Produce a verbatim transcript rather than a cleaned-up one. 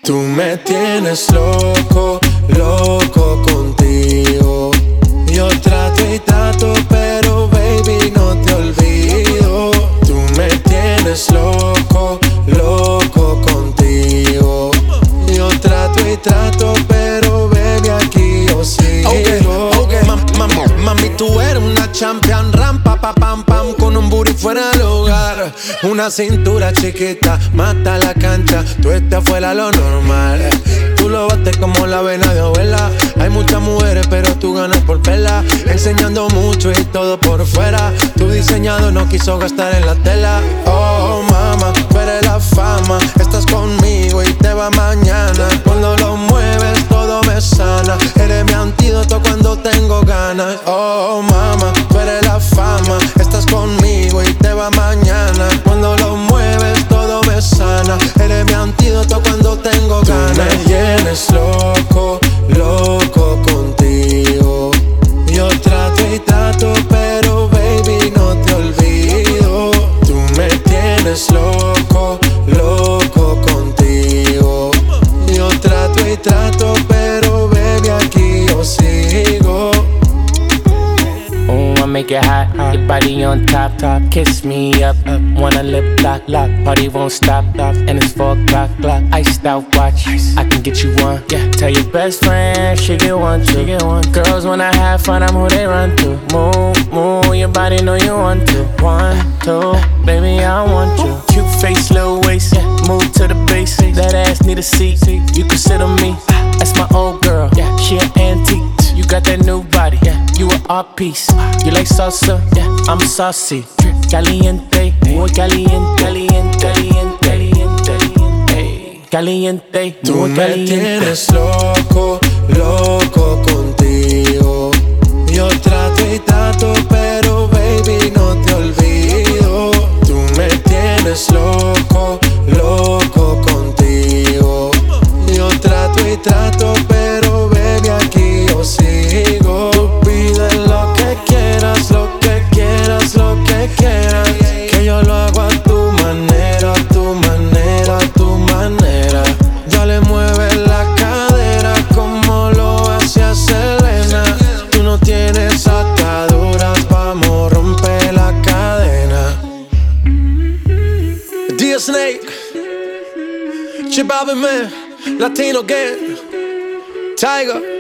Tú me tienes loco, loco contigo. Yo trato y trato, pero baby no te olvido. Tú me tienes loco, loco contigo. Yo trato y trato, pero baby aquí yo sigo. Okay, okay. Ma, ma, ma, mami, tú eres una champion, rampa, pa, pam, pam, con un booty fuera del hogar. Una cintura chiquita, mata la cancha, tú estás fuera lo normal. Tú lo bates como la vena de abuela. Hay muchas mujeres, pero tú ganas por pela. Enseñando mucho y todo por fuera. Tu diseñado no quiso gastar en la tela. Oh, mama, tú eres la fama. Estás conmigo y te va mañana. Cuando lo mueves, todo me sana. Eres mi antídoto cuando tengo ganas. Oh, mama, tú eres la fama. Estás conmigo y te va mañana. Cuando lo mueves, todo me sana. Eres mi antídoto cuando tengo ganas. Tú me tienes loco, loco contigo. Yo trato y trato, pero baby no te olvido. Tú me tienes loco, loco contigo. Yo trato y trato, pero baby aquí yo sigo. Ooh, I make it hot, your body on top, top. Kiss me up, up. Wanna lip lock, lock. Party won't stop, stop. And it's four o'clock, clock. Iced out watch, I can get you one. Yeah, tell your best friend she get one, she get one. Girls when I have fun, I'm who they run to. Move, move, your body know you want to. One, two, baby I want you. Cute face, little waist, yeah. Move to the base. That ass need a seat, you can sit on me. That's my old girl, yeah. She an antique. You got that new body, yeah. You an art piece. You like salsa, yeah. I'm saucy. Caliente, muy caliente, caliente, caliente, caliente, caliente. Tú me tienes loco, loco contigo. Yo trato y trato, pero baby no te olvido. Tú me tienes loco, loco contigo. Yo trato y trato, pero baby aquí yo sigo. Tú pides lo que quieras, lo que quieras, lo que quieras. Que yo lo hago a tu manera, a tu manera, a tu manera. Dale, mueve la cadera como lo hacía Selena. Tú no tienes ataduras, vamos, rompe la cadena. D Snake, Chip Alvin Man, Latino Gang, Tiger.